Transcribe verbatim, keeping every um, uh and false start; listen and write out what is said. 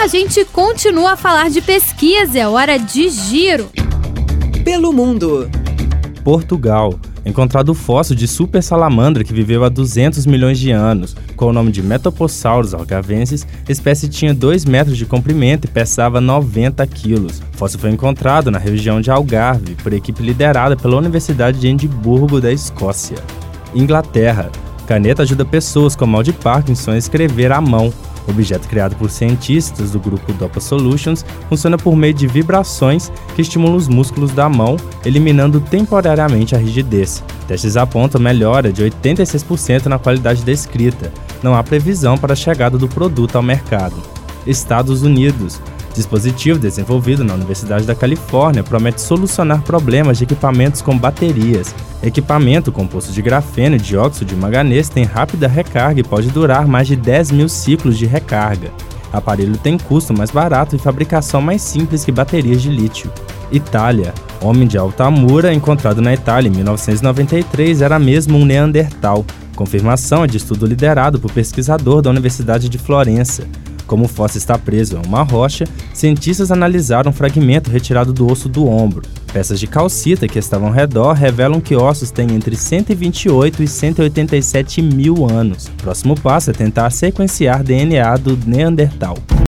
A gente continua a falar de pesquisa, é hora de giro. Pelo mundo. Portugal. Encontrado o fóssil de super salamandra que viveu há duzentos milhões de anos. Com o nome de Metoposaurus algarvensis, a espécie tinha dois metros de comprimento e pesava noventa quilos. O fóssil foi encontrado na região de Algarve por equipe liderada pela Universidade de Edimburgo, da Escócia. Inglaterra. Caneta ajuda pessoas com mal de Parkinson a escrever à mão. O objeto criado por cientistas do grupo Dopa Solutions funciona por meio de vibrações que estimulam os músculos da mão, eliminando temporariamente a rigidez. Testes apontam melhora de oitenta e seis por cento na qualidade da escrita. Não há previsão para a chegada do produto ao mercado. Estados Unidos. Dispositivo desenvolvido na Universidade da Califórnia promete solucionar problemas de equipamentos com baterias. Equipamento composto de grafeno e dióxido de manganês tem rápida recarga e pode durar mais de dez mil ciclos de recarga. O aparelho tem custo mais barato e fabricação mais simples que baterias de lítio. Itália. Homem de Altamura, encontrado na Itália em mil novecentos e noventa e três, era mesmo um Neandertal. Confirmação é de estudo liderado por pesquisador da Universidade de Florença. Como o fóssil está preso a uma rocha, cientistas analisaram um fragmento retirado do osso do ombro. Peças de calcita que estavam ao redor revelam que ossos têm entre cento e vinte e oito e cento e oitenta e sete mil anos. O próximo passo é tentar sequenciar D N A do Neandertal.